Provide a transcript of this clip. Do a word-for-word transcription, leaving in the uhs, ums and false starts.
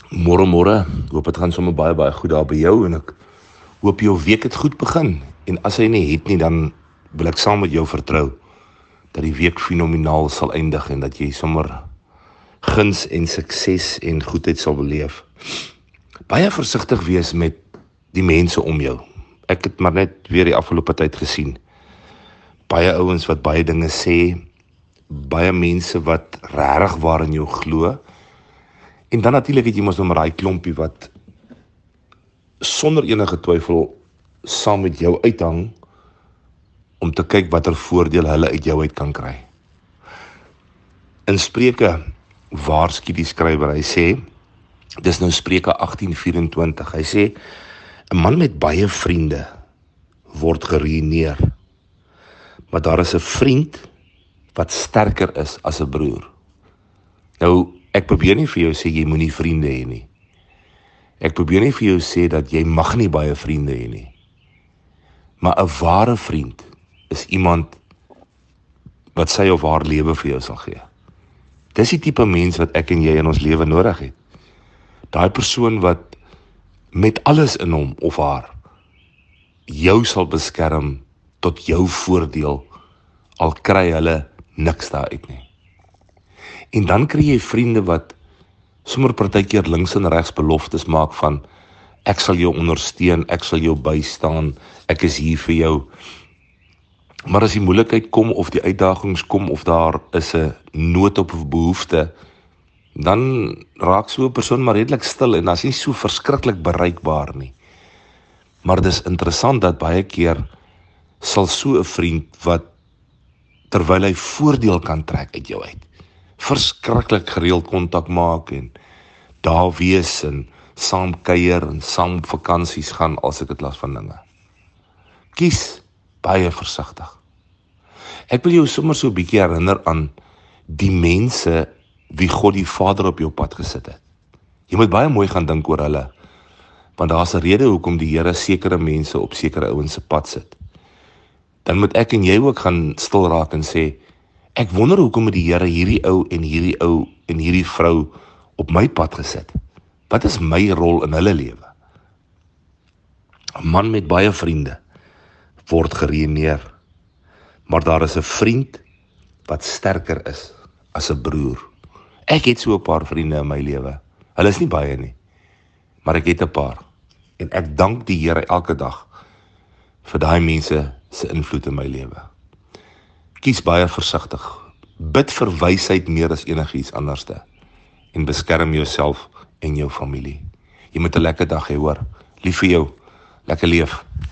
Môre môre, hoop het gaan sommer baie baie goed daar by jou en ek hoop jou week het goed begin. En as hy nie het nie, dan wil ek saam met jou vertrou dat die week fenomenaal sal eindig en dat jy sommer guns en sukses en goedheid sal beleef. Baie versigtig wees met die mense om jou. Ek het maar net weer die afgelope tyd gesien. Baie ouens wat baie dinge sê, baie mense wat regtig waar in jou glo. En dan natuurlik het jy mos nou maar daai klompie wat sonder enige twyfel saam met jou uithang om te kyk watter voordeel hulle uit jou uit kan kry. In Spreuke waarsku die skrywer, hy sê, dis nou Spreuke agtien vyf-en-twintig, hy sê, 'n man met baie vriende word geruïneer, maar daar is 'n vriend wat sterker is as 'n broer. Nou, ek probeer nie vir jou sê jy moenie vriende hê nie. Ek probeer nie vir jou sê dat jy mag nie baie vriende hê nie. Maar 'n ware vriend is iemand wat sy of haar lewe vir jou sal gee. Dis die tipe mens wat ek en jy in ons lewe nodig het. Daai persoon wat met alles in hom of haar jou sal beskerm tot jou voordeel, al kry hulle niks daaruit nie. En dan kry jy vriende wat sommer partykeer links en regs beloftes maak van ek sal jou ondersteun, ek sal jou bystaan, ek is hier vir jou. Maar as die moeilikheid kom of die uitdagings kom of daar is 'n nood op 'n behoefte, dan raak so 'n persoon maar redelik stil en as nie so verskriklik bereikbaar nie. Maar dis interessant dat baie keer sal so 'n vriend wat terwyl hy voordeel kan trek uit jou uit, verskriklik gereeld kontak maak en daar wees en saam kuier en saam op vakansies gaan as ek dit las van dinge. Kies baie versigtig. Ek wil jou sommer so 'n bietjie herinner aan die mense wie God die Vader op jou pad gesit het. Jy moet baie mooi gaan dink oor hulle, want daar's 'n rede hoekom die Here sekere mense op sekere ouens se pad sit. Dan moet ek en jy ook gaan stil raak en sê, ek wonder hoekom het die Here hierdie ou en hierdie ou en hierdie vrou op my pad gesit. Wat is my rol in hulle lewe? 'n Man met baie vriende word geruïneer, maar daar is 'n vriend wat sterker is as 'n broer. Ek het so 'n paar vriende in my lewe. Hulle is nie baie nie, maar ek het 'n paar. En ek dank die Here elke dag vir daai mense se invloed in my lewe. Kies baie versigtig. Bid vir wysheid meer as enigiets anderste. En beskerm jouself en jou familie. Jy moet 'n lekker dag hê, hoor. Lief vir jou. Lekker leef.